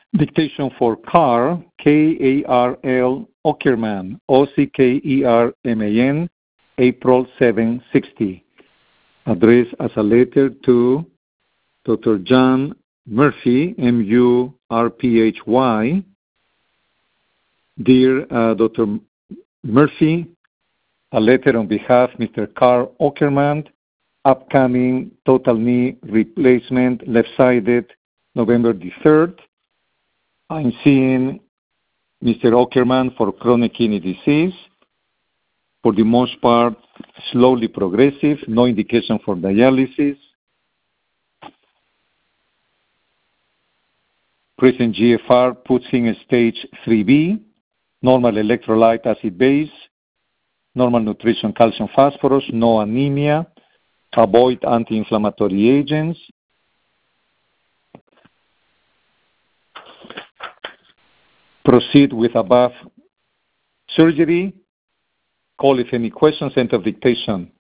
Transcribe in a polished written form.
Dictation for Karl, Karl Ockerman, Ockerman, April 760. Addressed as a letter to Dr. John Murphy, Murphy. Dear Dr. Murphy, a letter on behalf of Mr. Karl Ockerman, upcoming total knee replacement, left-sided, November the 3rd. I'm seeing Mr. Ockerman for chronic kidney disease. For the most part, slowly progressive, no indication for dialysis. Present GFR puts him in stage 3B, normal electrolyte acid base, normal nutrition calcium phosphorus, no anemia, avoid anti-inflammatory agents. Proceed with above surgery. Call if any questions, enter dictation.